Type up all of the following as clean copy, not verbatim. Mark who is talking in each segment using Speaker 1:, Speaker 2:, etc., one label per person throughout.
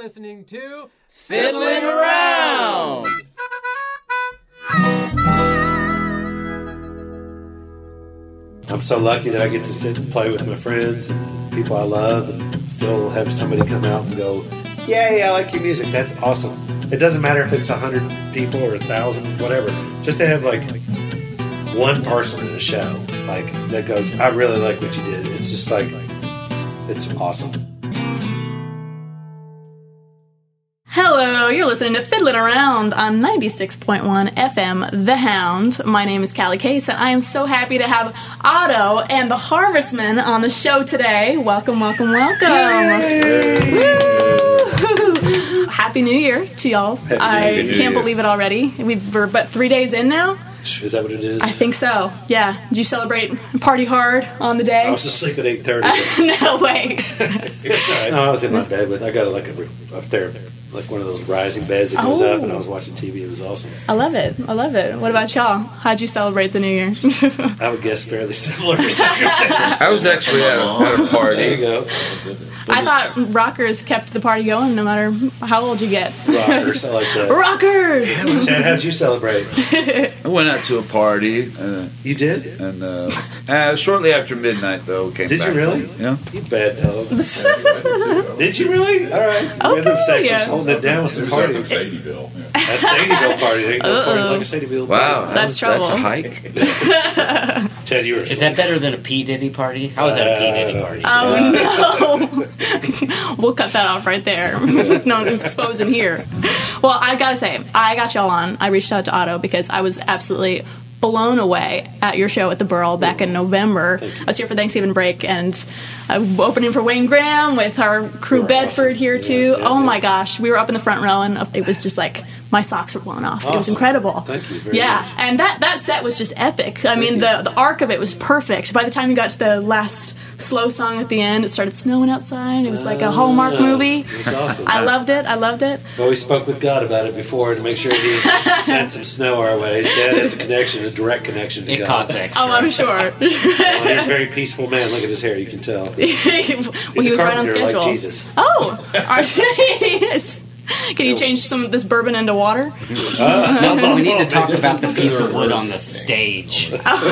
Speaker 1: listening to
Speaker 2: Fiddling Around!
Speaker 3: I'm so lucky that I get to sit and play with my friends and people I love and still have somebody come out and go, yay, I like your music. That's awesome. It doesn't matter if it's 100 people or 1,000, whatever. Just to have like one person in a show like that goes, I really like what you did. It's just like, it's awesome.
Speaker 4: Hello, you're listening to Fiddling Around on 96.1 FM, The Hound. My name is Callie Case, and I am so happy to have Otto and the Harvestmen on the show today. Welcome, welcome, welcome. Woo! Happy New Year to y'all. I can't believe it already. We're but 3 days in now.
Speaker 3: Is that what it is?
Speaker 4: I think so, yeah. Did you celebrate party hard on the day?
Speaker 3: I was asleep at 8:30.
Speaker 4: No way.
Speaker 3: It's all right. No, I was in my bed I got up there, like one of those rising beds that goes up, and I was watching TV. It was awesome.
Speaker 4: I love it. What about y'all? How'd you celebrate the New Year?
Speaker 3: I would guess fairly similar.
Speaker 2: I was actually at a party.
Speaker 3: There you go.
Speaker 4: I thought rockers kept the party going no matter how old you get.
Speaker 3: Rockers, I like that.
Speaker 4: Rockers!
Speaker 3: Chad, how'd you celebrate?
Speaker 2: I went out to a party.
Speaker 3: You did?
Speaker 2: And shortly after midnight, though, came
Speaker 3: Did
Speaker 2: back
Speaker 3: you really?
Speaker 2: home. Yeah.
Speaker 3: You bad dog. Did you really? All right.
Speaker 4: Okay,
Speaker 3: Rhythm section's
Speaker 4: yeah.
Speaker 3: holding it down with some parties.
Speaker 5: It was up in Sadieville. Yeah.
Speaker 3: That's Sadieville party. There you go. Party like a Sadieville party.
Speaker 2: Wow.
Speaker 4: That's trouble.
Speaker 2: That's a hike.
Speaker 3: Chad, you were
Speaker 6: Is that better than a P. Diddy party? How is that a P. Diddy party?
Speaker 4: Oh, no. We'll cut that off right there. No exposing here. Well, I gotta say, I got y'all on. I reached out to Otto because I was absolutely blown away at your show at the Burl back in November. I was here for Thanksgiving break, and I'm opening for Wayne Graham with our crew Bedford
Speaker 3: awesome.
Speaker 4: here too.
Speaker 3: Yeah,
Speaker 4: my gosh, we were up in the front row, and it was just like my socks were blown off. It was
Speaker 3: Awesome.
Speaker 4: incredible.
Speaker 3: Thank you very
Speaker 4: Yeah,
Speaker 3: much.
Speaker 4: and that set was just epic. I mean, the arc of it was perfect. By the time you got to the last slow song at the end, it started snowing outside. It was like a Hallmark movie.
Speaker 3: It's awesome.
Speaker 4: I loved it.
Speaker 3: Well, we spoke with God about it before to make sure he sent some snow our way. Chad has a direct connection to
Speaker 6: It
Speaker 3: God.
Speaker 6: costs extra.
Speaker 4: Oh, I'm sure.
Speaker 3: Well, he's a very peaceful man. Look at his hair, you can tell.
Speaker 4: Well, he was right on
Speaker 3: carpenter,
Speaker 4: schedule.
Speaker 3: like Jesus.
Speaker 4: Oh, yes. Can you change some of this bourbon into water?
Speaker 6: No, but we need to talk about the piece of wood on the stage.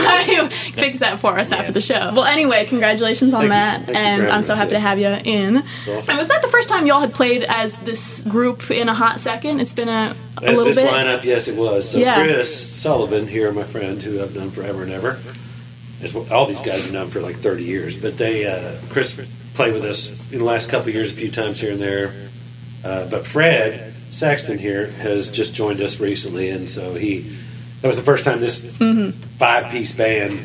Speaker 4: Fix that for us after the show. Well, anyway, congratulations on that,
Speaker 3: Thank you
Speaker 4: and
Speaker 3: very
Speaker 4: I'm so
Speaker 3: much,
Speaker 4: happy to
Speaker 3: yeah.
Speaker 4: have you in.
Speaker 3: Awesome.
Speaker 4: And was that the first time y'all had played as this group in a hot second? It's been a
Speaker 3: As
Speaker 4: little
Speaker 3: this
Speaker 4: bit.
Speaker 3: lineup, yes, it was. So
Speaker 4: Yeah.
Speaker 3: Chris Sullivan here, my friend, who I've known forever and ever. All these guys have known for like 30 years. But Chris played with us in the last couple of years a few times here and there. But Fred Saxton here has just joined us recently, and so that was the first time this five-piece band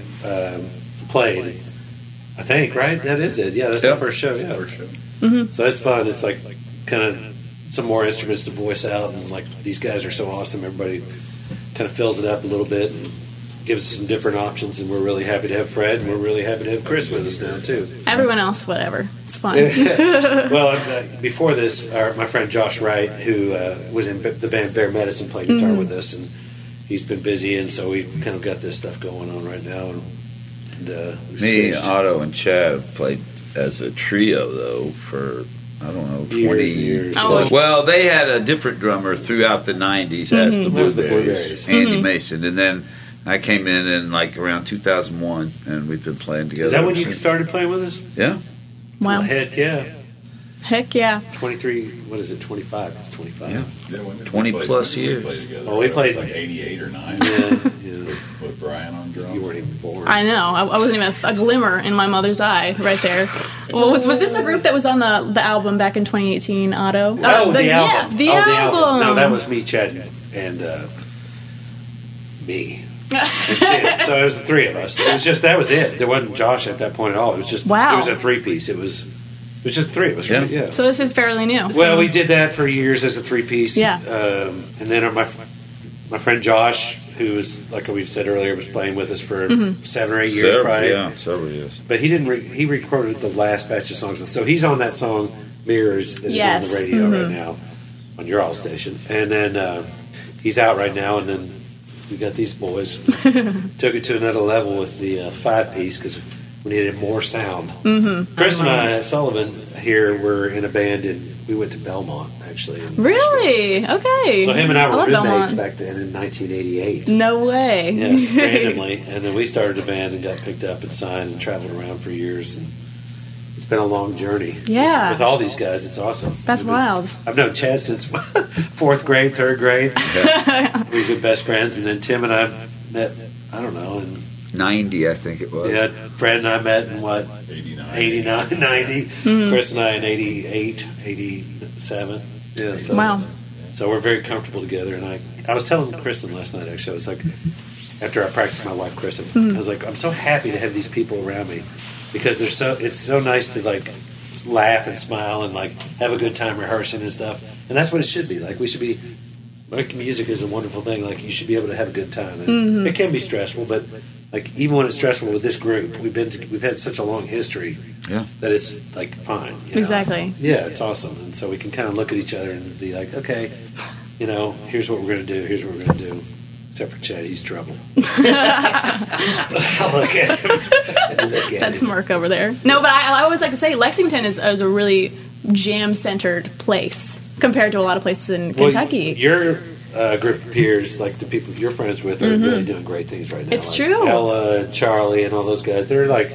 Speaker 3: played. I think, right? That is it. Yeah, that's the first show. Yeah,
Speaker 5: First show.
Speaker 3: so it's fun. It's like kind of some more instruments to voice out, and like these guys are so awesome. Everybody kind of fills it up a little bit and gives us some different options. And we're really happy to have Fred, and we're really happy to have Chris with us now too.
Speaker 4: Everyone else, whatever. It's fun.
Speaker 3: Well, before this, my friend Josh Wright, who was in the band Bear Medicine, played guitar with us, and he's been busy, and so we've kind of got this stuff going on right now. And we've
Speaker 2: Me,
Speaker 3: switched.
Speaker 2: Otto, and Chad have played as a trio, though, for, I don't know, 20
Speaker 3: Years and years.
Speaker 4: Oh,
Speaker 2: Well, they had a different drummer throughout the 90s as the
Speaker 3: It was the
Speaker 2: Blueberries,
Speaker 3: Blueberries.
Speaker 2: Andy Mason. And then I came in like around 2001, and we've been playing together.
Speaker 3: Is that when
Speaker 2: ever
Speaker 3: you
Speaker 2: since.
Speaker 3: started playing with us?
Speaker 2: Yeah.
Speaker 4: Wow.
Speaker 3: Heck yeah.
Speaker 4: Heck yeah.
Speaker 3: 23, what is it, 25? It's 25.
Speaker 2: Yeah.
Speaker 5: Yeah, when did
Speaker 2: 20
Speaker 5: we play-
Speaker 2: plus
Speaker 5: when did
Speaker 2: years.
Speaker 5: play together?
Speaker 3: Oh, we played-
Speaker 5: like 88 or 9
Speaker 3: Yeah,
Speaker 5: with Brian on drums.
Speaker 3: You weren't even born.
Speaker 4: I know. I wasn't even a glimmer in my mother's eye right there. Well, was this the group that was on the album back in 2018, Otto?
Speaker 3: The album.
Speaker 4: Yeah, the album.
Speaker 3: No, that was me, Chad, and me. And Tim. So it was the three of us. It was just, that was it. There wasn't Josh at that point at all. It was just,
Speaker 4: Wow.
Speaker 3: It was a three-piece. It was just three of us, right?
Speaker 2: Yeah.
Speaker 3: Yeah.
Speaker 4: So this is fairly new.
Speaker 3: Well, we did that for years as a three-piece.
Speaker 4: Yeah.
Speaker 3: And then my friend Josh, who was, like we said earlier, was playing with us for 7 or 8 years, probably.
Speaker 2: Several years.
Speaker 3: But he recorded the last batch of songs with. So he's on that song Mirrors that is on the radio right now on your all station. And then he's out right now. And then we got these boys. Took it to another level with the five-piece because We needed more sound. Mm-hmm. Chris and I, Sullivan, here were in a band, and we went to Belmont, actually. in
Speaker 4: Really? Okay.
Speaker 3: So him and I were
Speaker 4: love
Speaker 3: roommates
Speaker 4: Belmont.
Speaker 3: back then in 1988.
Speaker 4: No way.
Speaker 3: Yes, randomly. And then we started a band and got picked up and signed and traveled around for years. And it's been a long journey.
Speaker 4: Yeah.
Speaker 3: With all these guys, it's awesome.
Speaker 4: That's wild.
Speaker 3: I've known Chad since fourth grade, third grade. We've been best friends. And then Tim and I met, I don't know, and
Speaker 2: 90, I think it was.
Speaker 3: yeah, Fred and I met in what?
Speaker 5: 89.
Speaker 3: 90.
Speaker 4: Mm-hmm.
Speaker 3: Chris and I in 88, 87. Yeah, so,
Speaker 4: Wow.
Speaker 3: So we're very comfortable together. And I was telling Kristen last night, actually, I was like, after I practiced my wife, Kristen,
Speaker 4: Mm-hmm.
Speaker 3: I was like, I'm so happy to have these people around me because it's so nice to like laugh and smile and like have a good time rehearsing and stuff. And that's what it should be. Like we should be, like music is a wonderful thing. Like you should be able to have a good time. And
Speaker 4: Mm-hmm.
Speaker 3: it can be stressful, but like even when it's stressful with this group, we've had such a long history
Speaker 2: Yeah.
Speaker 3: that it's like fine. You know?
Speaker 4: Exactly.
Speaker 3: Yeah, it's awesome. And so we can kind of look at each other and be like, okay, you know, here's what we're going to do. Here's what we're going to do. Except for Chad, he's trouble. Look at him. Look at
Speaker 4: That
Speaker 3: him.
Speaker 4: smirk over there. No, but I always like to say Lexington is a really jam-centered place compared to a lot of places in
Speaker 3: Well,
Speaker 4: Kentucky.
Speaker 3: your group of peers, like the people you're friends with, are really doing great things right now.
Speaker 4: It's
Speaker 3: like
Speaker 4: true.
Speaker 3: Ella and Charlie and all those guys. They're like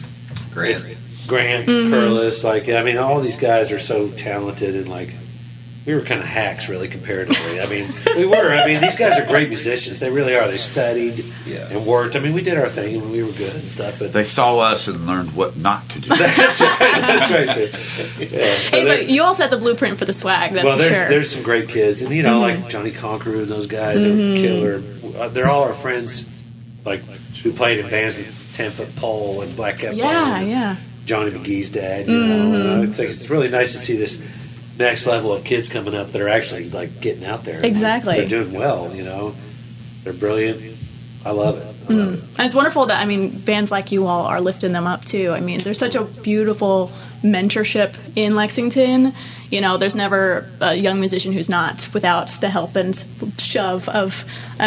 Speaker 1: Grant.
Speaker 3: Grant, Curlis. Like, I mean, all these guys are so talented and like. We were kind of hacks, really, comparatively. I mean, we were. I mean, these guys are great musicians. They really are. They studied and worked. I mean, we did our thing and we were good and stuff. But
Speaker 2: They saw us and learned what not to do.
Speaker 3: that's right. That's right too. Yeah. So
Speaker 4: Hey,
Speaker 3: they're-
Speaker 4: but you all set the blueprint for the swag, that's
Speaker 3: well,
Speaker 4: for
Speaker 3: there's,
Speaker 4: sure.
Speaker 3: there's some great kids, and you know, like Johnny Conqueror and those guys are killer. They're all our friends, like who played in bands with 10-Foot Pole and Black Cat.
Speaker 4: Yeah,
Speaker 3: Band and
Speaker 4: yeah.
Speaker 3: Johnny McGee's dad. You know, it's like it's really nice to see this next level of kids coming up that are actually like getting out there.
Speaker 4: Exactly.
Speaker 3: They're doing well. You know, they're brilliant. I love it. I love it.
Speaker 4: And it's wonderful that, I mean, bands like you all are lifting them up, too. I mean, there's such a beautiful mentorship in Lexington. You know, there's never a young musician who's not without the help and shove of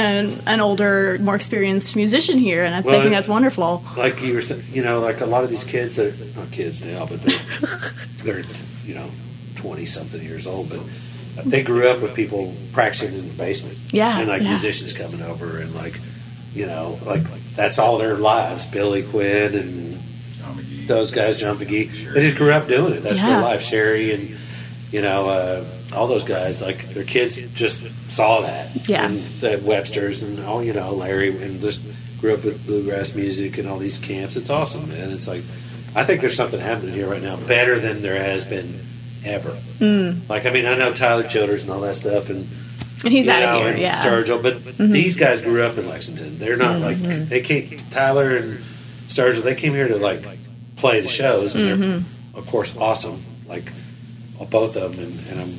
Speaker 4: an older, more experienced musician here, and I
Speaker 3: Well,
Speaker 4: think that's wonderful.
Speaker 3: Like you were saying, you know, like a lot of these kids that are not kids now, but they're you know, 20-something years old, but they grew up with people practicing in the basement.
Speaker 4: Yeah,
Speaker 3: And like
Speaker 4: yeah.
Speaker 3: musicians coming over and like, you know, like that's all their lives. Billy Quinn and
Speaker 5: John McGee.
Speaker 3: those guys, John McGee, they just grew up doing it. That's
Speaker 4: Yeah.
Speaker 3: their life. Sherry and, you know, all those guys, like their kids just saw that.
Speaker 4: Yeah.
Speaker 3: And the Websters and all, you know, Larry, and just grew up with bluegrass music and all these camps. It's awesome, man. It's like, I think there's something happening here right now better than there has been ever. Like, I mean, I know Tyler Childers and all that stuff, and
Speaker 4: He's
Speaker 3: you
Speaker 4: out of
Speaker 3: know,
Speaker 4: here,
Speaker 3: and
Speaker 4: yeah.
Speaker 3: Sturgill, but these guys grew up in Lexington. They're not like they came. Tyler and Sturgill, they came here to like play the shows, and they're of course awesome. Like both of them,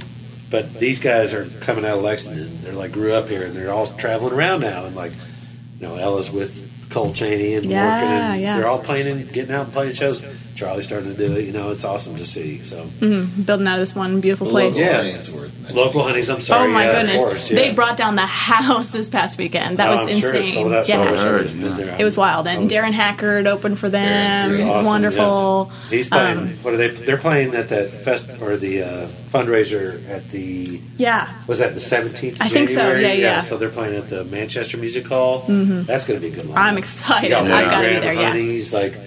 Speaker 3: but these guys are coming out of Lexington. They're like grew up here, and they're all traveling around now, and like you know, Ella's with Cole Chaney and
Speaker 4: Yeah,
Speaker 3: working, and
Speaker 4: yeah.
Speaker 3: they're all playing and getting out and playing shows. Charlie's starting to do it. You know, it's awesome to see. So
Speaker 4: Building out of this one beautiful
Speaker 1: The
Speaker 4: place.
Speaker 1: local
Speaker 3: Yeah.
Speaker 1: honey is worth mentioning.
Speaker 3: local honeys. I'm sorry.
Speaker 4: Oh my
Speaker 3: yeah,
Speaker 4: goodness!
Speaker 3: Of course, yeah.
Speaker 4: They brought down the house this past weekend. That
Speaker 3: Oh,
Speaker 4: was
Speaker 3: I'm sure it
Speaker 4: insane.
Speaker 3: sold out, so I wish I
Speaker 4: Yeah,
Speaker 3: would have been there.
Speaker 4: it was wild. And Darren Hackard opened for them.
Speaker 1: Darren's
Speaker 4: It
Speaker 1: great.
Speaker 4: was
Speaker 3: Awesome,
Speaker 4: wonderful.
Speaker 3: yeah. He's playing. What are they? They're playing at that fest or the fundraiser at the.
Speaker 4: Yeah.
Speaker 3: Was that the 17th?
Speaker 4: I think so,
Speaker 3: January?
Speaker 4: yeah.
Speaker 3: So they're playing at the Manchester Music Hall. That's going to be a good. Lineup.
Speaker 4: I'm excited.
Speaker 3: You got
Speaker 4: I've
Speaker 3: Warren
Speaker 4: gotta be
Speaker 3: Graham,
Speaker 4: there, yeah.
Speaker 3: Honeys, like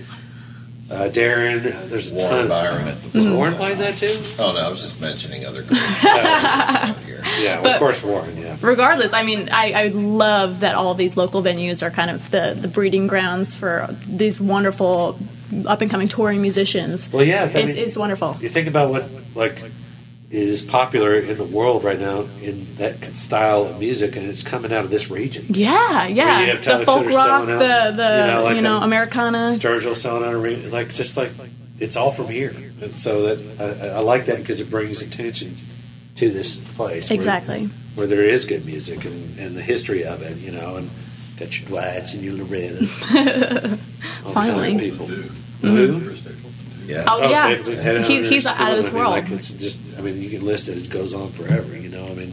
Speaker 3: Darren. There's a
Speaker 1: Warren
Speaker 3: ton.
Speaker 1: Byron.
Speaker 3: Was Warren playing that too?
Speaker 1: Oh no, I was just mentioning other groups out here.
Speaker 3: Yeah, well,
Speaker 4: But-
Speaker 3: of course Warren. Yeah.
Speaker 4: Regardless, I mean, I love that all these local venues are kind of the breeding grounds for these wonderful up and coming touring musicians.
Speaker 3: Well, yeah. I mean,
Speaker 4: It's wonderful.
Speaker 3: You think about what like is popular in the world right now in that style of music, and it's coming out of this region.
Speaker 4: Yeah,
Speaker 3: you
Speaker 4: yeah.
Speaker 3: have
Speaker 4: The
Speaker 3: Tyler
Speaker 4: folk
Speaker 3: Childers
Speaker 4: rock,
Speaker 3: selling out,
Speaker 4: the
Speaker 3: you know, like a-
Speaker 4: Americana.
Speaker 3: Sturgill selling out a ring, like just like it's all from here, and so that I like that because it brings attention to this place.
Speaker 4: Exactly.
Speaker 3: where there is good music and the history of it, you know, and got your Dwights and your Lorettas, all
Speaker 4: Finally.
Speaker 3: kinds of people.
Speaker 5: Too.
Speaker 3: Who?
Speaker 5: Chris Stapleton, too.
Speaker 1: Yeah.
Speaker 4: Oh, yeah.
Speaker 3: Stapleton, Headhunters,
Speaker 4: He's out of this
Speaker 3: I mean,
Speaker 4: world.
Speaker 3: Like it's just, I mean, you can list it; it goes on forever. You know, I mean,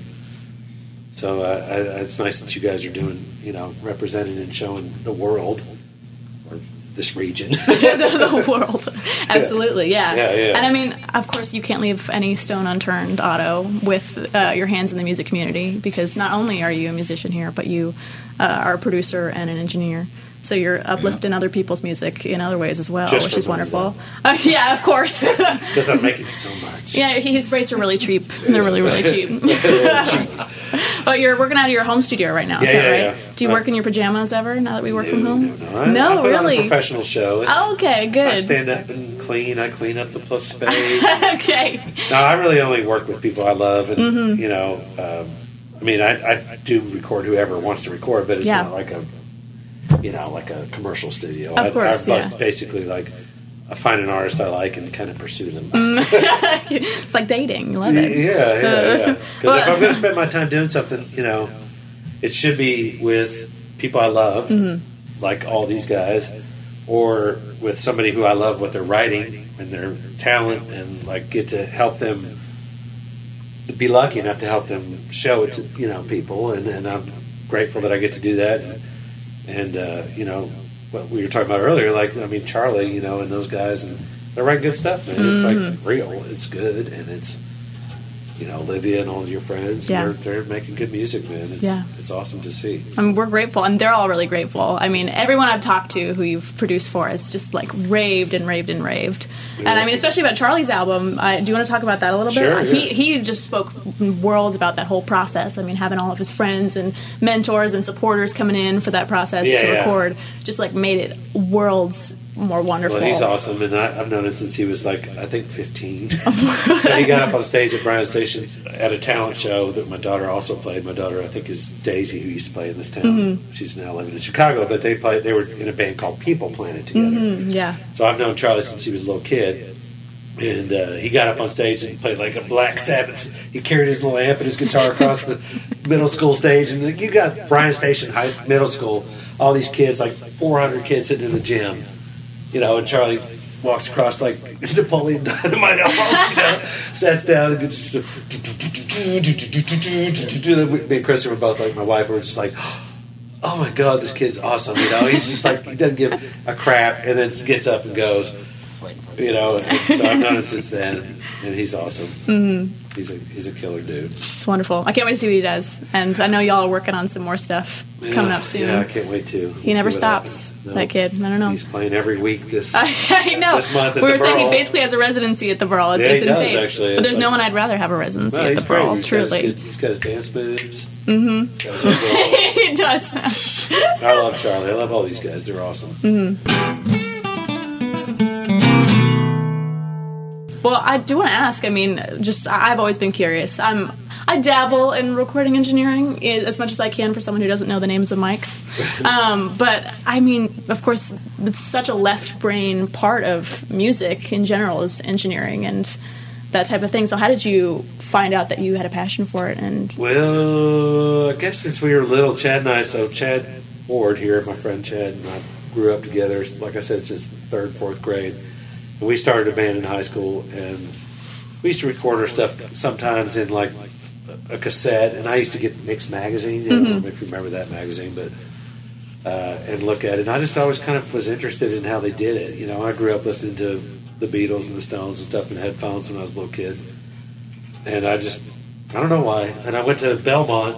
Speaker 3: so it's nice that you guys are doing, you know, representing and showing the world, or this region.
Speaker 4: the world. Absolutely, yeah.
Speaker 3: Yeah.
Speaker 4: And I mean, of course, you can't leave any stone unturned, Otto, with your hands in the music community, because not only are you a musician here, but you are a producer and an engineer. So you're uplifting other people's music in other ways as well,
Speaker 3: Just
Speaker 4: which
Speaker 3: for
Speaker 4: is
Speaker 3: money,
Speaker 4: wonderful. Yeah, of course.
Speaker 3: Because I'm making so much.
Speaker 4: Yeah, his rates are really cheap. They're really, really cheap. But you're working out of your home studio right now, is that right?
Speaker 3: Yeah.
Speaker 4: Do you work in your pajamas ever, now that we work from home?
Speaker 3: No, I put
Speaker 4: really?
Speaker 3: on a professional show.
Speaker 4: Okay, good.
Speaker 3: I stand up and clean. I clean up the plus space.
Speaker 4: Okay.
Speaker 3: No, I really only work with people I love, and
Speaker 4: Mm-hmm.
Speaker 3: you know, I mean, I do record whoever wants to record, but it's
Speaker 4: Yeah.
Speaker 3: not like a, you know, like a commercial studio.
Speaker 4: Of course,
Speaker 3: I
Speaker 4: yeah.
Speaker 3: basically like I find an artist I like and kind of pursue them.
Speaker 4: It's like dating. You love it.
Speaker 3: Yeah. Because if I'm going to spend my time doing something, you know, it should be with people I love, like all these guys, or with somebody who I love what they're writing and their talent, and like get to help them, be lucky enough to help them show it to, you know, people, and I'm grateful that I get to do that. And you know, what we were talking about earlier, like, I mean, Charlie, you know, and those guys, and they're writing good stuff, man. It's like real, it's good, and it's, you know, Olivia and all your friends,
Speaker 4: Yeah.
Speaker 3: they're making good music, man. It's awesome to see.
Speaker 4: I mean, we're grateful, and they're all really grateful. I mean, everyone I've talked to who you've produced for has just like raved and raved and raved. And I mean, especially about Charlie's album. Do you want to talk about that a little bit?
Speaker 3: Sure, yeah.
Speaker 4: He just spoke worlds about that whole process. I mean, having all of his friends and mentors and supporters coming in for that process to record just like made it worlds more wonderful.
Speaker 3: Well, he's awesome, and I've known him since he was like, I think 15. So he got up on stage at Bryan Station at a talent show that my daughter also played. My daughter, I think, is Daisy, who used to play in this town. She's now living in Chicago, but they were in a band called People Planet together.
Speaker 4: Yeah.
Speaker 3: So I've known Charlie since he was a little kid. And he got up on stage and he played like a Black Sabbath. He carried his little amp and his guitar across the middle school stage. And you got Bryan Station High Middle School, all these kids, like 400 kids sitting in the gym. You know, and Charlie walks across like Napoleon Dynamite almost, you know, sits down and gets me and Kristen were both like, my wife were just like, oh my God, this kid's awesome. You know, he's just like, he doesn't give a crap, and then gets up and goes. You know, and so I've known him since then, and he's awesome. He's a killer dude.
Speaker 4: It's wonderful. I can't wait to see what he does. And I know y'all are working on some more stuff coming up soon.
Speaker 3: Yeah, I can't wait to.
Speaker 4: He never stops, that kid. I don't know.
Speaker 3: He's playing every week this
Speaker 4: I know.
Speaker 3: This month at
Speaker 4: we were
Speaker 3: the
Speaker 4: saying he
Speaker 3: Burl.
Speaker 4: basically has a residency at the Burl. It's,
Speaker 3: Yeah, he
Speaker 4: it's
Speaker 3: does,
Speaker 4: insane.
Speaker 3: actually.
Speaker 4: But
Speaker 3: It's
Speaker 4: there's no
Speaker 3: like-
Speaker 4: one I'd rather have a residency
Speaker 3: No,
Speaker 4: at
Speaker 3: he's
Speaker 4: the Burl,
Speaker 3: great.
Speaker 4: truly.
Speaker 3: He's got his dance moves. Mm-hmm.
Speaker 4: He does.
Speaker 3: I love Charlie. I love all these guys. They're awesome.
Speaker 4: Well, I do want to ask. I mean, just I've always been curious. I dabble in recording engineering as much as I can for someone who doesn't know the names of mics. But I mean, of course, it's such a left brain part of music in general is engineering and that type of thing. So, how did you find out that you had a passion for it? And
Speaker 3: Well, I guess since we were little, Chad Ward here, my friend Chad and I grew up together, like I said, since third, fourth grade. And we started a band in high school, and we used to record our stuff sometimes in like a cassette. And I used to get Mix Magazine. I don't know if you remember that magazine, but and look at it. And I just always kind of was interested in how they did it. You know, I grew up listening to the Beatles and the Stones and stuff in headphones when I was a little kid, and I don't know why. And I went to Belmont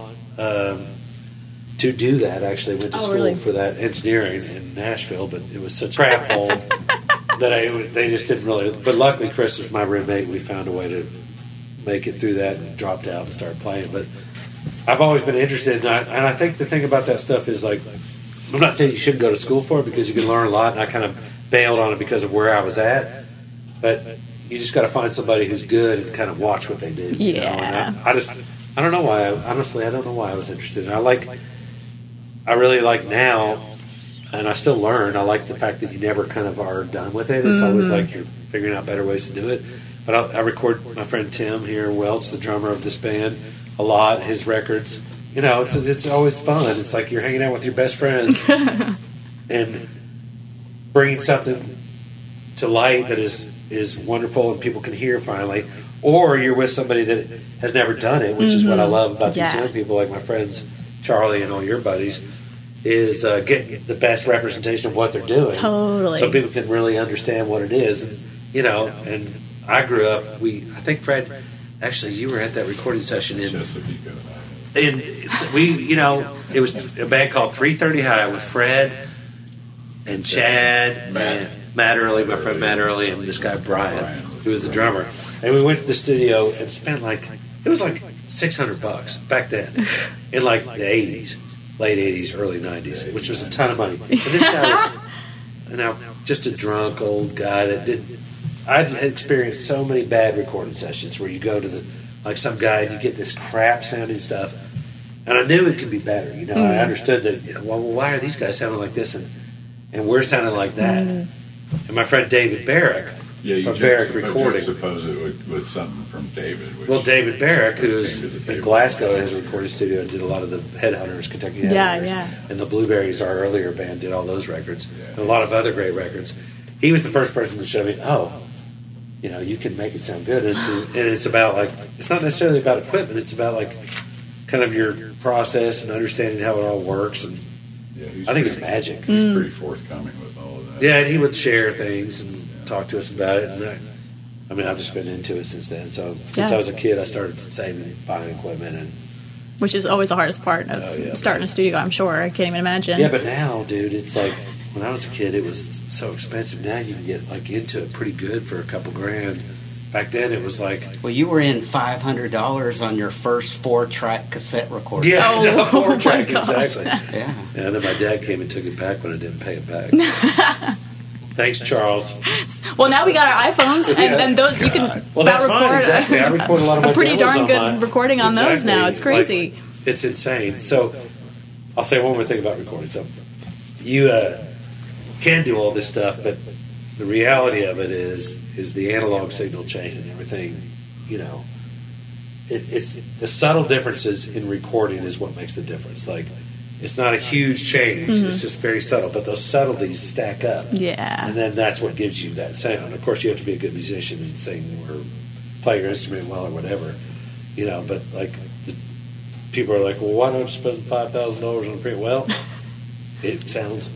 Speaker 3: to do that. Actually, went to school
Speaker 4: really?
Speaker 3: for that engineering in Nashville, but it was such a crap hole that they just didn't really. But luckily, Chris was my roommate. We found a way to make it through that and dropped out and started playing. But I've always been interested, and I think the thing about that stuff is like, I'm not saying you shouldn't go to school for it because you can learn a lot, and I kind of bailed on it because of where I was at. But you just got to find somebody who's good and kind of watch what they do. You know? And I don't know why. Honestly, I don't know why I was interested. And I really like now, and I still learn. I like the fact that you never kind of are done with it. It's always like you're figuring out better ways to do it. But I record my friend Tim here, Welch, the drummer of this band, a lot. His records, you know, it's always fun. It's like you're hanging out with your best friends and bringing something to light that is wonderful and people can hear finally. Or you're with somebody that has never done it, which is what I love about these young people, like my friends Charlie and all your buddies. is getting the best representation of what they're doing.
Speaker 4: Totally.
Speaker 3: So people can really understand what it is. And, and I grew up, I think, Fred, actually, you were at that recording session in
Speaker 5: Chesapeake.
Speaker 3: it was a band called 330 High with Fred and Chad and Matt Early, my friend Matt Early, and this guy Brian, who was the drummer. And we went to the studio and spent it was like $600 back then in like the 80s, late 80s, early 90s, which was a ton of money. And this guy was just a drunk old guy that didn't. I'd experienced so many bad recording sessions where you go to some guy and you get this crap sounding stuff, and I knew it could be better. I understood that. Well, why are these guys sounding like this and we're sounding like that? And my friend David Barrick from Barrick Recording.
Speaker 5: Suppose it with something from David.
Speaker 3: Well, David Barrick, who's in Glasgow, has a recording studio and did a lot of the Headhunters, Kentucky Headhunters, and the Blueberries, our earlier band, did all those records, and a lot of other great records. He was the first person to show me, you can make it sound good. And it's about it's not necessarily about equipment. It's about kind of your process and understanding how it all works. And I think it's magic.
Speaker 5: He's pretty forthcoming with all of that.
Speaker 3: Yeah, and he would share things and talk to us about it. And I've just been into it since then. So since I was a kid, I started saving, buying equipment,
Speaker 4: which is always the hardest part of starting a studio. I'm sure. I can't even imagine.
Speaker 3: Yeah, but now, dude, it's like. When I was a kid, it was so expensive. Now you can get into it pretty good for a couple grand. Back then, it was like...
Speaker 6: Well, you were in $500 on your first 4-track cassette recorder.
Speaker 3: Yeah, 4-track, exactly.
Speaker 6: Yeah.
Speaker 3: And then my dad came and took it back when I didn't pay it back. Thanks, Charles.
Speaker 4: Well, now we got our iPhones, and those you can
Speaker 3: that's fine, exactly. I record a lot of my
Speaker 4: a pretty
Speaker 3: demos
Speaker 4: darn good
Speaker 3: on
Speaker 4: recording on those now. It's crazy.
Speaker 3: It's insane. So I'll say one more thing about recording. So you... can do all this stuff, but the reality of it is the analog signal chain and everything. It's the subtle differences in recording is what makes the difference. It's not a huge change; it's just very subtle. But those subtleties stack up, and then that's what gives you that sound. Of course, you have to be a good musician and sing or play your instrument well or whatever, But the people are like, "Well, why don't you spend $5,000 on a print?" Well, it sounds.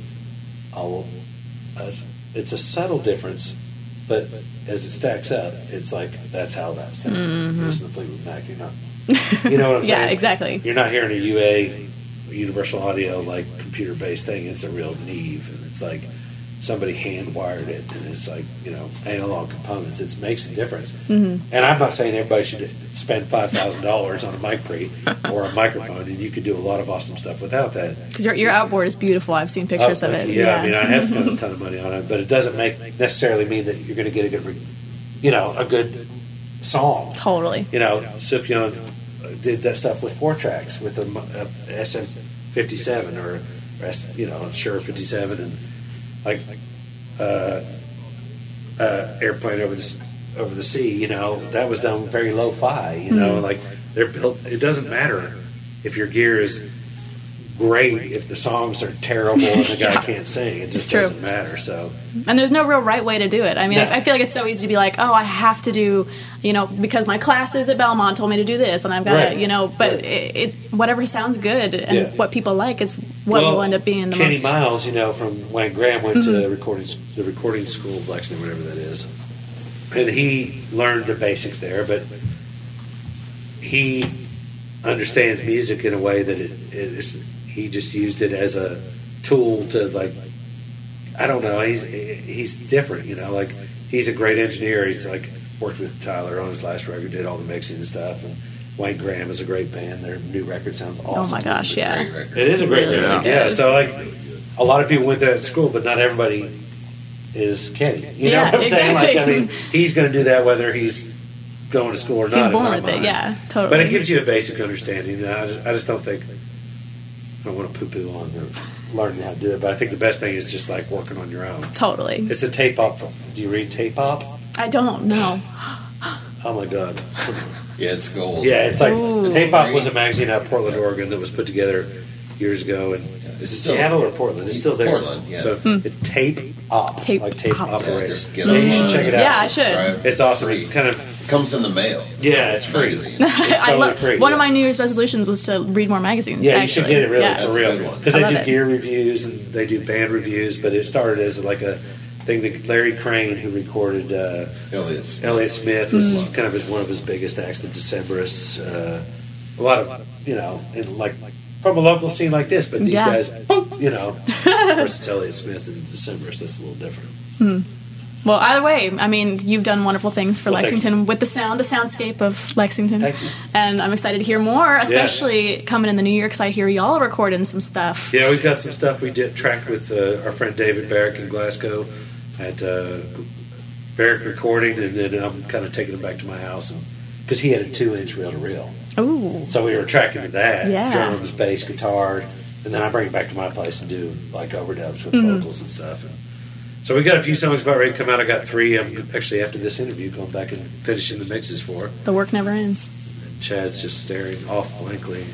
Speaker 3: It's a subtle difference, but as it stacks up, it's that's how that sounds. Listen to Fleetwood Mac, you're not, you know what I'm saying?
Speaker 4: Yeah, exactly.
Speaker 3: You're not hearing a UA, universal audio, computer-based thing. It's a real Neve, and it's somebody hand-wired it, and it's analog components. It makes a difference. And I'm not saying everybody should spend $5,000 on a mic preamp or a microphone, and you could do a lot of awesome stuff without that.
Speaker 4: Because your outboard is beautiful. I've seen pictures of it.
Speaker 3: Yeah, I have spent a ton of money on it, but it doesn't necessarily mean that you're going to get a good song.
Speaker 4: Totally.
Speaker 3: Sufjan did that stuff with 4 tracks with a SM57 or Shure 57 and Airplane over the sea. That was done very lo-fi. They're built. It doesn't matter if your gear is great if the songs are terrible and the guy can't sing. It just doesn't matter. So,
Speaker 4: and there's no real right way to do it. I feel like it's so easy to be like, oh, I have to do, because my classes at Belmont told me to do this, and I've got to, but it whatever sounds good and what people like is what will end up being the
Speaker 3: Kenny
Speaker 4: most.
Speaker 3: Miles, from Wayne Graham went to the recording school of Lexington, whatever that is, and he learned the basics there, but he understands music in a way that he just used it as a tool to I don't know. He's different, he's a great engineer. He's worked with Tyler on his last record, did all the mixing and stuff. And Wayne Graham is a great band. Their new record sounds awesome.
Speaker 4: Oh my gosh, yeah,
Speaker 3: it is a great record. Yeah, so a lot of people went to that school, but not everybody is Kenny. You know what I'm saying? He's going to do that whether he's going to school or not.
Speaker 4: He's born with it, yeah, totally.
Speaker 3: But it gives you a basic understanding. I just don't think. I don't want to poo-poo on learning how to do it, but I think the best thing is just working on your own.
Speaker 4: Totally.
Speaker 3: It's the tape op. Do you read tape op?
Speaker 4: I don't know.
Speaker 3: Oh my god.
Speaker 1: Yeah, it's gold.
Speaker 3: Yeah, it's tape op was a magazine out of Portland, Oregon that was put together years ago, and is it Seattle or Portland? It's still there.
Speaker 1: Portland, yeah.
Speaker 3: So it's tape op,
Speaker 4: tape
Speaker 3: like tape
Speaker 4: op.
Speaker 3: operator.
Speaker 1: Yeah, just get
Speaker 3: you should check it out.
Speaker 4: Yeah, I should.
Speaker 3: It's awesome. It kind of
Speaker 1: It comes in the mail.
Speaker 3: Yeah, it's free.
Speaker 1: Magazine.
Speaker 4: I love.
Speaker 3: free,
Speaker 4: One of
Speaker 3: yeah.
Speaker 4: my New Year's resolutions was to read more magazines.
Speaker 3: Yeah, you
Speaker 4: actually.
Speaker 3: should get it really
Speaker 4: Yeah.
Speaker 3: for
Speaker 1: That's a
Speaker 3: real
Speaker 1: good one.
Speaker 3: because
Speaker 4: I
Speaker 3: they
Speaker 4: love
Speaker 3: do
Speaker 4: it.
Speaker 3: gear reviews and they do band reviews. But it started as like a thing that Larry Crane, who recorded
Speaker 1: Elliot Smith.
Speaker 3: Elliott Smith, was kind of one of his biggest acts, the Decemberists. A lot of in like from a local scene like this, but these
Speaker 4: Yeah.
Speaker 3: guys, versus Elliott Smith and Decemberists, that's a little different.
Speaker 4: Well, either way, I mean, you've done wonderful things for
Speaker 3: Well, thank
Speaker 4: Lexington with the soundscape of Lexington.
Speaker 3: Thank you.
Speaker 4: And I'm excited to hear more, especially coming in the new year, because I hear y'all recording some stuff.
Speaker 3: Yeah, we've got some stuff we did tracked with our friend David Barrick in Glasgow at Barrick Recording, and then I'm kind of taking it back to my house because he had a 2-inch reel to reel.
Speaker 4: Ooh.
Speaker 3: So we were tracking to that,
Speaker 4: Yeah.
Speaker 3: drums, bass, guitar, and then I bring it back to my place and do like overdubs with vocals and stuff. And so we got a few songs about ready to come out. I got 3. I'm actually after this interview going back and finishing the mixes for.
Speaker 4: The work never ends.
Speaker 3: And Chad's just staring off blankly,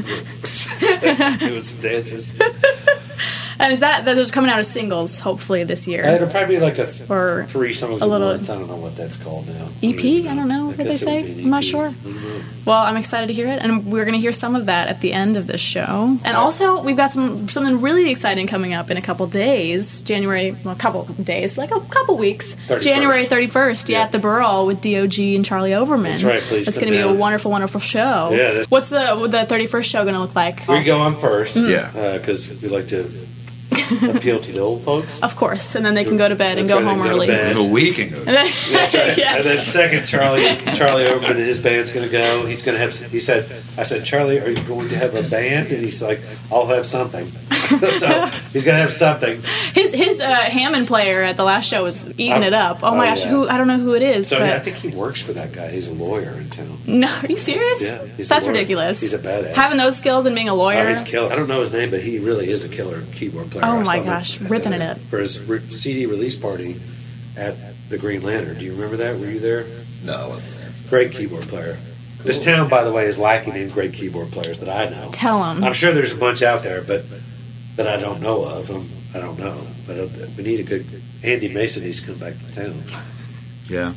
Speaker 3: doing some dances.
Speaker 4: And is that there's coming out as singles, hopefully, this year?
Speaker 3: It'll probably be like
Speaker 4: Or
Speaker 3: 3 songs
Speaker 4: a
Speaker 3: a
Speaker 4: little-
Speaker 3: month. I don't know what that's called now.
Speaker 4: EP? I don't know
Speaker 3: I
Speaker 4: what they
Speaker 3: guess it
Speaker 4: say.
Speaker 3: would be an
Speaker 4: I'm not
Speaker 3: EP.
Speaker 4: sure.
Speaker 3: I don't know.
Speaker 4: Well, I'm excited to hear it, and we're going to hear some of that at the end of this show. And also, we've got something really exciting coming up in a couple days. A couple days, like a couple weeks.
Speaker 3: 31st.
Speaker 4: January 31st,
Speaker 3: Yeah.
Speaker 4: at the Burl with DOG and Charlie Overman.
Speaker 3: That's right, please
Speaker 4: It's
Speaker 3: come
Speaker 4: going to be a
Speaker 3: down.
Speaker 4: wonderful, wonderful show.
Speaker 3: Yeah, that's-
Speaker 4: What's the 31st show going to look like?
Speaker 3: We go on first,
Speaker 2: Yeah.
Speaker 3: because we like to appeal to the old folks.
Speaker 4: Of course, and then they can go to bed and
Speaker 3: That's
Speaker 4: go
Speaker 3: right, they
Speaker 4: home
Speaker 3: can go to
Speaker 4: early.
Speaker 3: bed.
Speaker 2: A week and go.
Speaker 3: That's right.
Speaker 4: Yeah.
Speaker 3: And then second, Charlie Overman and his band's going to go. He's going to have. I said, Charlie, are you going to have a band? And he's like, I'll have something. So he's going to have something.
Speaker 4: His Hammond player at the last show was eating it up. Oh my gosh,
Speaker 3: yeah.
Speaker 4: I don't know who it is.
Speaker 3: So
Speaker 4: but
Speaker 3: yeah, I think he works for that guy. He's a lawyer in town.
Speaker 4: no, are you serious?
Speaker 3: Yeah, he's a
Speaker 4: That's
Speaker 3: lawyer.
Speaker 4: ridiculous.
Speaker 3: He's a badass.
Speaker 4: Having those skills and being a lawyer.
Speaker 3: Oh, he's killer. I don't know his name, but he really is a killer keyboard player.
Speaker 4: Oh
Speaker 3: I
Speaker 4: my
Speaker 3: saw him
Speaker 4: gosh,
Speaker 3: at
Speaker 4: ripping
Speaker 3: the-
Speaker 4: it up.
Speaker 3: For his CD release party at the Green Lantern. Do you remember that? Were you there?
Speaker 1: No, I wasn't there.
Speaker 3: Great keyboard player. This town, by the way, is lacking in great keyboard players that I know.
Speaker 4: Tell him.
Speaker 3: I'm sure there's a bunch out there, but that I don't know of. I don't know. But we need a good... Andy Mason needs to come back to town.
Speaker 2: Yeah.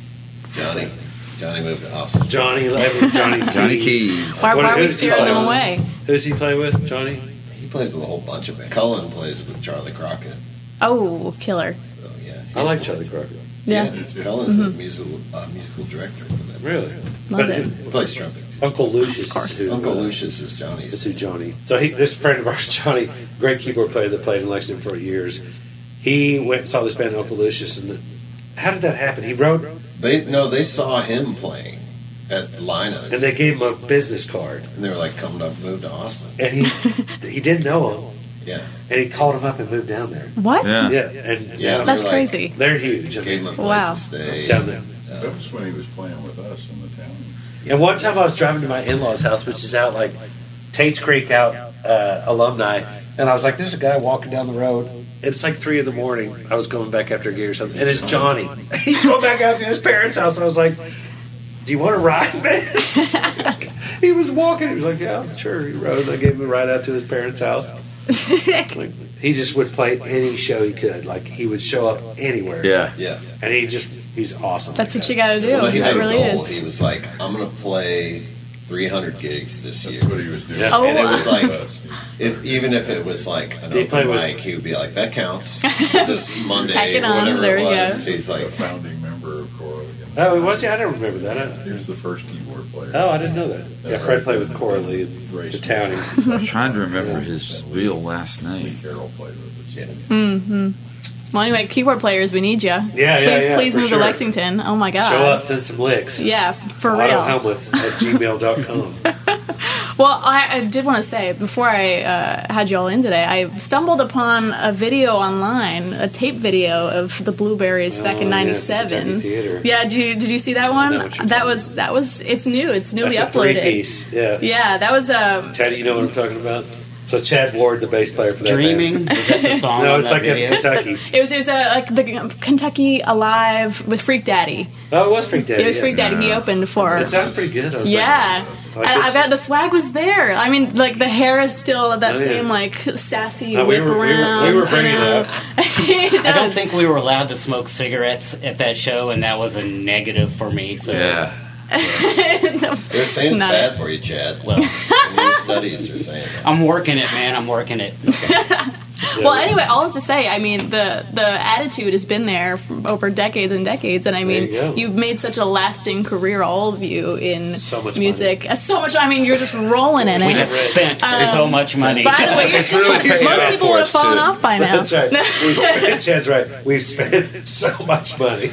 Speaker 1: Johnny moved to Austin.
Speaker 3: Johnny
Speaker 2: Johnny Keys.
Speaker 4: Why are we
Speaker 3: who's he
Speaker 4: steering
Speaker 3: play
Speaker 4: them
Speaker 3: with?
Speaker 4: away?
Speaker 3: Who's he play with, Johnny?
Speaker 1: He plays with a whole bunch of bands. Cullen plays with Charlie Crockett.
Speaker 4: Oh, killer.
Speaker 1: So yeah,
Speaker 3: I like Charlie Crockett.
Speaker 4: Yeah.
Speaker 1: Cullen's the musical director for that.
Speaker 3: Really?
Speaker 4: Love it.
Speaker 1: He plays trumpet.
Speaker 3: Uncle Lucius
Speaker 4: course.
Speaker 3: is who...
Speaker 1: Uncle Lucius is Johnny's.
Speaker 3: This is Johnny. So this friend of ours, Johnny, great keyboard player that played in Lexington for years. He went and saw this band, Uncle Lucius, and how did that happen? He wrote,
Speaker 1: They saw him playing at Lina's,
Speaker 3: and they gave him a business card,
Speaker 1: and they were like, "Come up, move to Austin."
Speaker 3: and he didn't know him,
Speaker 1: Yeah,
Speaker 3: and he called him up and moved down there.
Speaker 4: What?
Speaker 2: Yeah.
Speaker 3: Yeah, and
Speaker 1: yeah.
Speaker 3: now
Speaker 4: That's
Speaker 1: they were
Speaker 4: crazy.
Speaker 3: they're huge. I
Speaker 1: Gave him
Speaker 3: mean,
Speaker 1: a place
Speaker 4: Wow.
Speaker 1: to stay
Speaker 3: Down there.
Speaker 5: That was when he was playing with us in the town.
Speaker 3: And one time I was driving to my in-laws' house, which is out like Tate's Creek out alumni, and I was like, "There's a guy walking down the road." It's like 3 a.m. I was going back after a gig or something, and it's Johnny. He's going back out to his parents' house, and I was like, "Do you want to ride, man?" He was walking. He was like, "Yeah, sure." He rode. I gave him a ride out to his parents' house. Like, he just would play any show he could. Like he would show up anywhere.
Speaker 2: Yeah.
Speaker 1: Yeah.
Speaker 3: And he's awesome.
Speaker 4: That's what you got to do.
Speaker 1: Well, he
Speaker 4: That
Speaker 1: made
Speaker 4: really
Speaker 1: a goal.
Speaker 4: is.
Speaker 1: He was like, "I'm going to play 300 gigs this year."
Speaker 5: That's what he was doing.
Speaker 3: Yeah.
Speaker 4: Oh,
Speaker 1: And it was like,
Speaker 5: Us.
Speaker 1: even if it was like an
Speaker 3: Did he play
Speaker 1: open
Speaker 3: with-
Speaker 1: mic, he would be like, "That counts." This Monday,
Speaker 4: Tack it
Speaker 1: or
Speaker 4: on,
Speaker 1: whatever
Speaker 4: there
Speaker 1: it
Speaker 4: you
Speaker 1: was.
Speaker 4: go.
Speaker 1: He's
Speaker 5: A
Speaker 1: like,
Speaker 5: founding member of Coralie.
Speaker 3: Oh, was he? I don't remember that.
Speaker 5: He was the first keyboard player.
Speaker 3: Oh, I didn't know that. Yeah, Fred played with Coralie and the Townies.
Speaker 2: I'm trying to remember his real last name.
Speaker 5: Carol played with us.
Speaker 1: Yeah.
Speaker 4: Well, anyway, keyboard players, we need you.
Speaker 3: Yeah,
Speaker 4: Please
Speaker 3: for
Speaker 4: move
Speaker 3: sure.
Speaker 4: to Lexington. Oh my God.
Speaker 3: Show up, send some licks.
Speaker 4: Yeah, for real.
Speaker 3: AutoHelmuth@gmail.com.
Speaker 4: Well, I did want to say, before I had you all in today, I stumbled upon a video online, a tape video of the Blueberries back in
Speaker 3: Oh, yeah,
Speaker 4: '97.
Speaker 3: Kentucky Theater.
Speaker 4: Yeah, did you see that
Speaker 3: know
Speaker 4: one?
Speaker 3: what you're
Speaker 4: That was it's new. It's newly
Speaker 3: That's a
Speaker 4: uploaded.
Speaker 3: 3-piece. Yeah.
Speaker 4: Yeah, that was
Speaker 3: Chad, you know what I'm talking about? So Chad Ward, the bass player for that
Speaker 6: Dreaming?
Speaker 3: band.
Speaker 6: Is that the song?
Speaker 3: No,
Speaker 6: on
Speaker 3: it's
Speaker 6: that
Speaker 3: like
Speaker 6: video?
Speaker 3: at Kentucky.
Speaker 4: It was like the Kentucky Alive with Freak Daddy.
Speaker 3: Oh, it was Freak Daddy.
Speaker 4: It was
Speaker 3: yeah.
Speaker 4: Freak Daddy. He opened for.
Speaker 3: It sounds pretty good. I was
Speaker 4: Yeah,
Speaker 3: like
Speaker 4: and
Speaker 3: this-
Speaker 4: I bet the swag was there. I mean, like the hair is still that
Speaker 3: Oh, yeah.
Speaker 4: same like sassy
Speaker 3: No, we
Speaker 4: whip
Speaker 3: were
Speaker 4: around.
Speaker 3: bringing
Speaker 4: you
Speaker 3: it
Speaker 4: know?
Speaker 3: up.
Speaker 4: It does.
Speaker 6: I don't think we were allowed to smoke cigarettes at that show, and that was a negative for me. So
Speaker 2: Yeah.
Speaker 4: That was-
Speaker 1: They're saying it's
Speaker 4: not
Speaker 1: bad
Speaker 4: it.
Speaker 1: for you, Chad.
Speaker 6: Well,
Speaker 1: The new studies are saying that.
Speaker 6: I'm working it, man. I'm working it.
Speaker 4: Well, anyway, all is to say, I mean, the attitude has been there for over decades and decades, and I mean,
Speaker 3: you go.
Speaker 4: you've made such a lasting career, all of you, in
Speaker 3: So much
Speaker 4: music. So much. I mean, you're just rolling in
Speaker 6: We
Speaker 4: it.
Speaker 6: have spent so much money.
Speaker 4: By the way, you're still,
Speaker 2: really paid
Speaker 4: most
Speaker 2: off
Speaker 4: people
Speaker 2: for
Speaker 4: would have
Speaker 2: us,
Speaker 4: fallen
Speaker 2: too.
Speaker 4: off by now.
Speaker 3: That's right. Chad's right. We've spent so much money.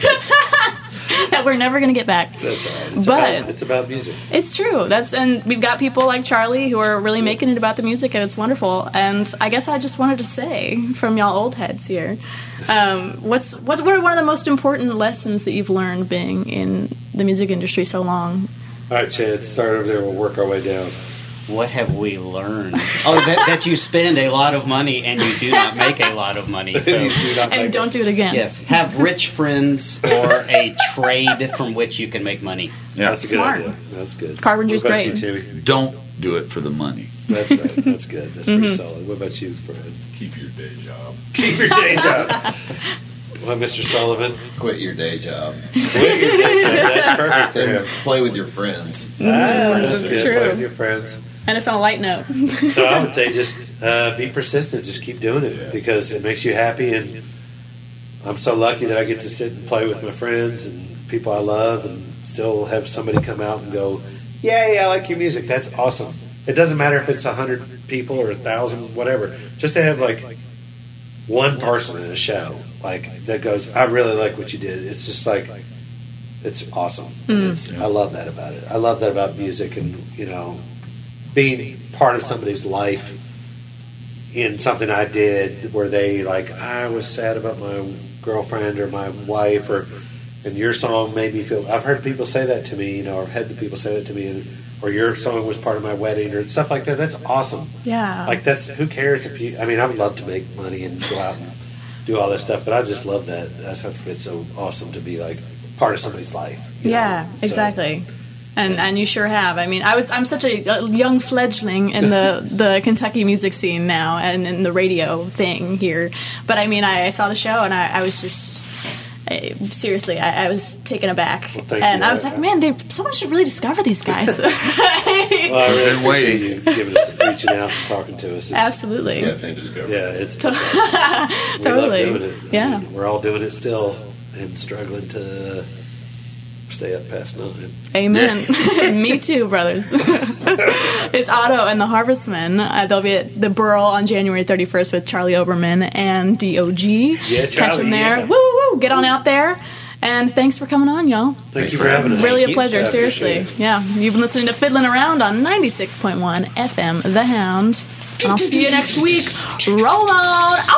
Speaker 4: That we're never going to get back.
Speaker 3: That's all right.
Speaker 4: But-
Speaker 3: It's about music.
Speaker 4: It's true. And we've got people like Charlie who are really making it about the music, and it's wonderful. And I guess I just wanted to say, from y'all old heads here, what are one of the most important lessons that you've learned being in the music industry so long?
Speaker 3: All right, Chad, start over there. We'll work our way down.
Speaker 6: What have we learned? Oh, that you spend a lot of money and you do not make a lot not So,
Speaker 3: You do not
Speaker 4: And
Speaker 3: make
Speaker 4: don't do it again.
Speaker 6: yes, have rich friends or a trade from which you can make money.
Speaker 2: Yeah.
Speaker 3: That's a good
Speaker 4: Smart.
Speaker 3: idea. That's good.
Speaker 4: Carpenter's
Speaker 3: what about
Speaker 4: great.
Speaker 3: you, Timmy?
Speaker 2: Don't do it for the money.
Speaker 3: That's right. That's good. That's pretty
Speaker 4: Mm-hmm.
Speaker 3: solid. What about you, Fred?
Speaker 5: Keep your day job.
Speaker 3: Keep your day job. Well, Mr. Sullivan,
Speaker 1: Quit your day job
Speaker 3: quit your day job. That's perfect for
Speaker 1: and
Speaker 3: him.
Speaker 1: play with your friends.
Speaker 3: That's
Speaker 4: That's
Speaker 3: good.
Speaker 4: true.
Speaker 3: Play with your friends.
Speaker 4: And it's on a light note.
Speaker 3: So I would say just be persistent. Just keep doing it because it makes you happy. And I'm so lucky that I get to sit and play with my friends and people I love and still have somebody come out and go, yay, I like your music. That's awesome. It doesn't matter if it's 100 people or 1,000, whatever. Just to have like one person in a show like that goes, I really like what you did. It's just like, it's awesome. I love that about it. I love that about music and, you know, being part of somebody's life in something I did where they like, I was sad about my girlfriend or my wife and your song made me feel, I've heard people say that to me, you know, or I've had the people say that to me, or your song was part of my wedding or stuff like that. That's awesome.
Speaker 4: Yeah.
Speaker 3: Like who cares if you, I mean, I would love to make money and go out and do all this stuff, but I just love that. I think it's so awesome to be like part of somebody's life. you
Speaker 4: Yeah,
Speaker 3: know? So-
Speaker 4: exactly. And you sure have. I mean, I'm such a young fledgling in the Kentucky music scene now and in the radio thing here. But I mean, I saw the show and I was just seriously, I was taken aback.
Speaker 3: Well, thank
Speaker 4: and
Speaker 3: you.
Speaker 4: I was like, man, someone should really discover these guys.
Speaker 3: Well, I really
Speaker 2: Been
Speaker 3: appreciate
Speaker 2: waiting.
Speaker 3: you giving us, reaching out and talking to us. It's,
Speaker 4: Absolutely.
Speaker 1: Yeah, thing discovered.
Speaker 3: Yeah, it's awesome.
Speaker 4: Totally.
Speaker 3: We love doing it.
Speaker 4: Yeah.
Speaker 3: I mean, we're all doing it still and struggling to stay up past 9.
Speaker 4: Amen. Me too, brothers. It's Otto and the Harvestmen. They'll be at the Burl on January 31st with Charlie Overman and DOG.
Speaker 3: Yeah,
Speaker 4: Catch
Speaker 3: Charlie,
Speaker 4: them there.
Speaker 3: yeah.
Speaker 4: Woo, woo, woo. Get on out there. And thanks for coming on, y'all.
Speaker 3: Thank you for having us.
Speaker 4: Really a
Speaker 3: Thank you.
Speaker 4: pleasure,
Speaker 3: I
Speaker 4: seriously.
Speaker 3: appreciate it.
Speaker 4: Yeah, you've been listening to Fiddling Around on 96.1 FM, The Hound. And I'll see you next week. Roll on. Ow,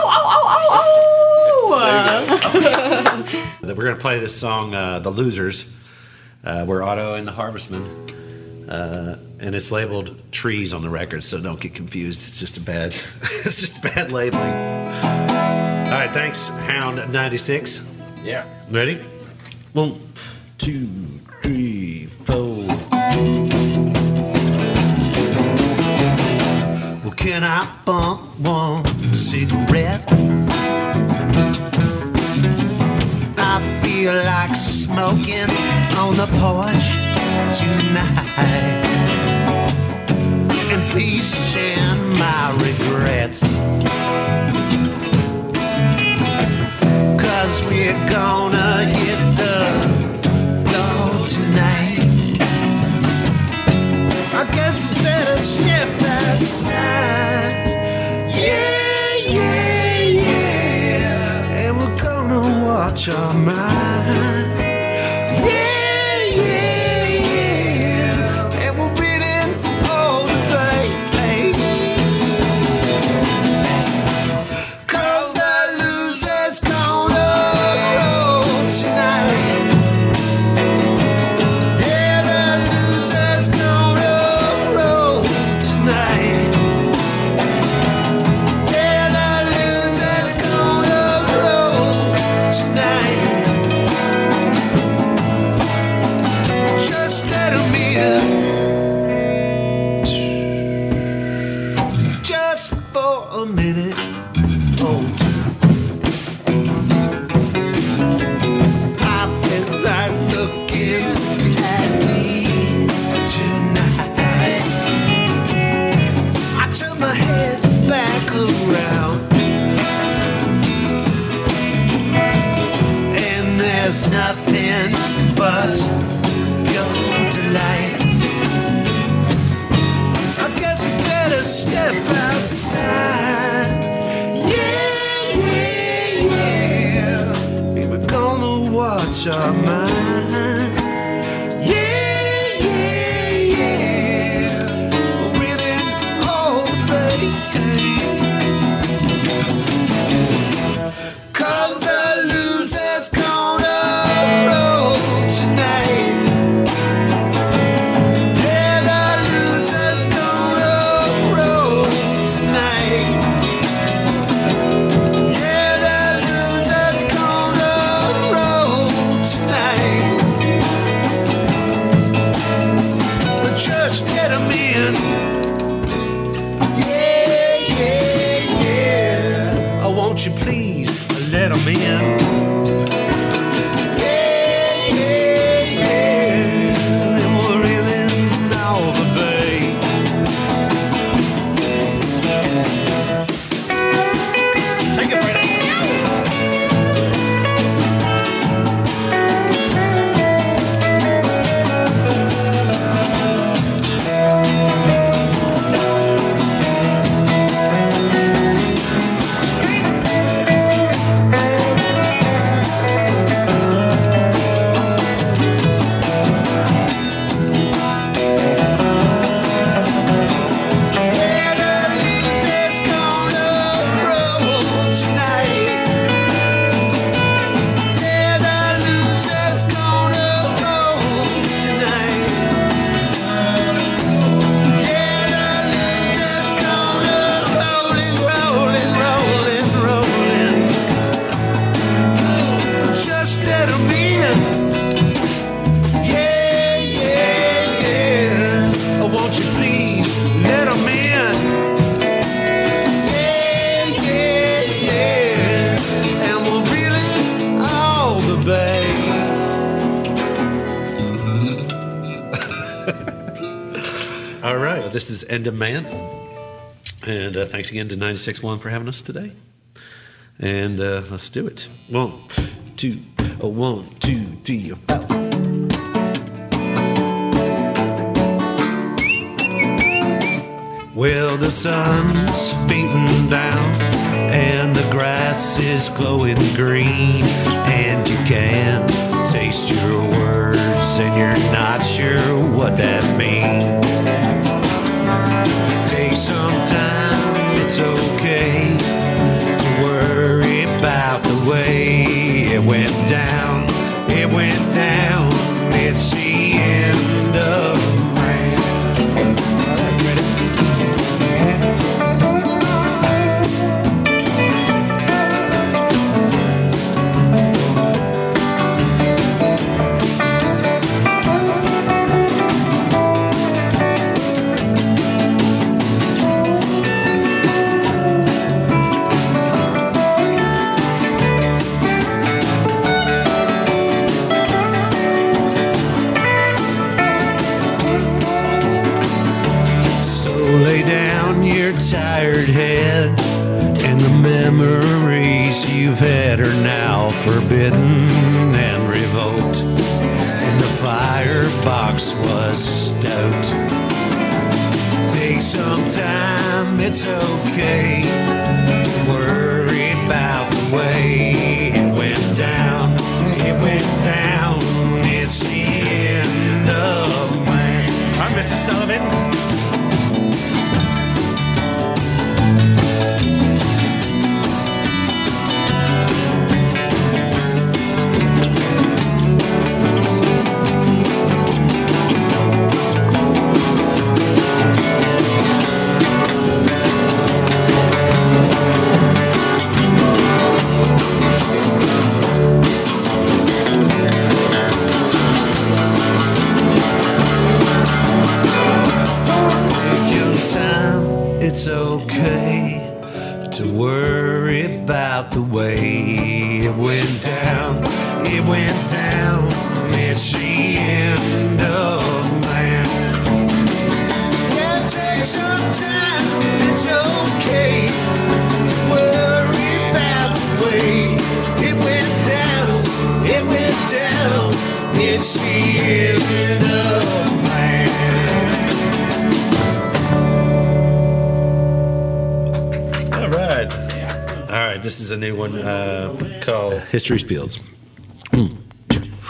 Speaker 4: ow, ow, ow, ow.
Speaker 3: We're going to play this song, The Losers. We're Otto and the Harvestmen. And it's labeled Trees on the record, so don't get confused. It's just it's just bad labeling. All right, thanks, Hound 96.
Speaker 1: Yeah.
Speaker 3: Ready? 1, 2, 3, 4. Well, can I bump one cigarette? I feel like smoking on the porch tonight. And please send my regrets, 'cause we're gonna hit the floor tonight. I guess we better step outside. Yeah, yeah, yeah. And we're gonna watch our mind. Yeah, yeah, yeah. And we're beating all the baby. 'Cause the loser's gonna roll tonight. Yeah, the loser's gonna roll tonight. Yeah, the loser's gonna roll tonight. Just let 'em in. Just for a minute. I feel like looking at me.
Speaker 7: hearts are mine. Yeah, yeah, yeah. Really, oh, baby. 'Cause the loser's gonna roll tonight. Yeah, the loser's gonna roll tonight. Yeah, the loser's gonna roll tonight. But just get 'em in. Yeah, yeah, yeah. Oh, won't you please let 'em in? Yeah, yeah, yeah. And we're reeling all the bay. Take it, Freddie. Yeah, the loser's gonna roll tonight. Yeah, the loser's gonna roll tonight. Yeah, the loser's gonna rollin', rollin', rollin', rollin'. Just let 'em in. Yeah, yeah, yeah. Oh, won't you please let 'em in? Yeah, yeah, yeah. And we're really all the bay. All right, this is End of Man. And thanks again to 96.1 for having us today. And let's do it. 1, 2, 1, 2, 3, 4. Well, the sun's beating down and the grass is glowing green, and you can taste your words and you're not sure what that means. Take some time, it's okay to worry about the way it went down. It went down, it's the end of man. So lay down your tired head, and the memories you've had are now forbidden and revoked. And the firebox was stout. Take some time, it's okay to worry about the way it went down. It went down, it's the end of man. I'm Mr. Sullivan. Take your time, it's okay to worry about the way it went down. It went down, it's the end of man. Yeah, take some time, it's okay to worry about the way it went down. It went down, it's the end of man. All right. All right, this is a new one called History's Fields.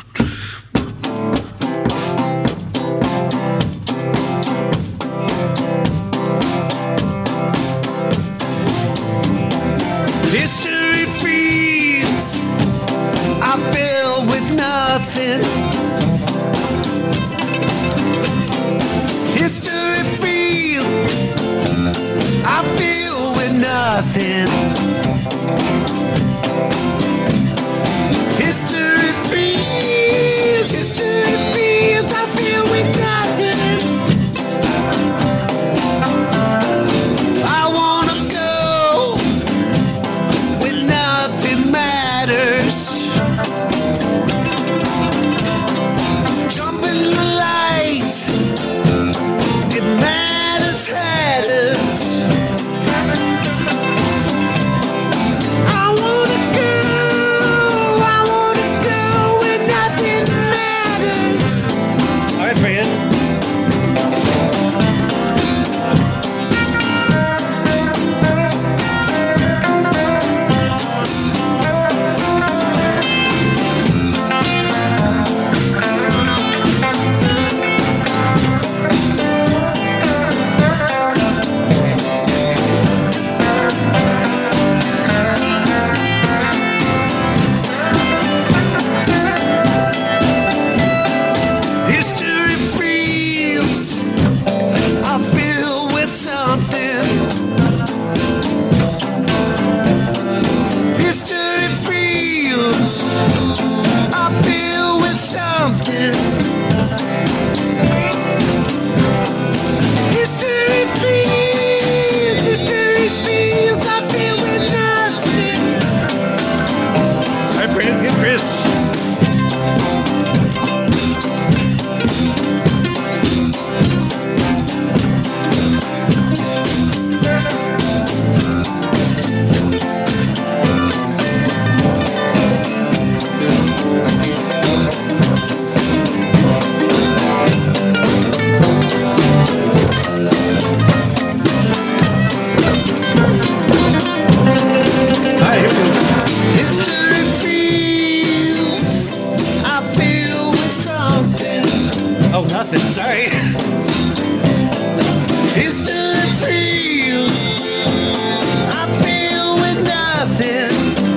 Speaker 7: History feels I feel with nothing.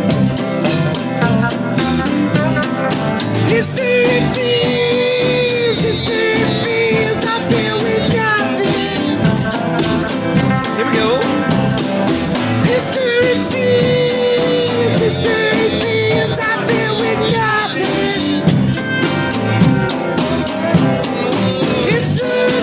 Speaker 7: History feels I feel with nothing. Here we go. History feels I feel with nothing. History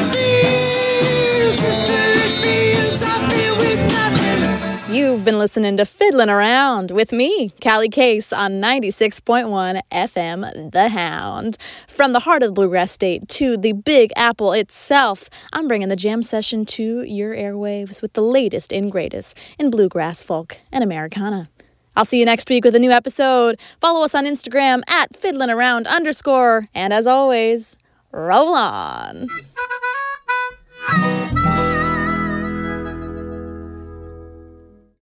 Speaker 7: feels I feel with nothing.
Speaker 4: You've been listening to Fiddlin' Around with me, Callie Case, on 96.1 FM, The Hound. From the heart of the Bluegrass State to the Big Apple itself, I'm bringing the jam session to your airwaves with the latest and greatest in bluegrass, folk, and Americana. I'll see you next week with a new episode. Follow us on Instagram at fiddlinaround_. And as always, roll on.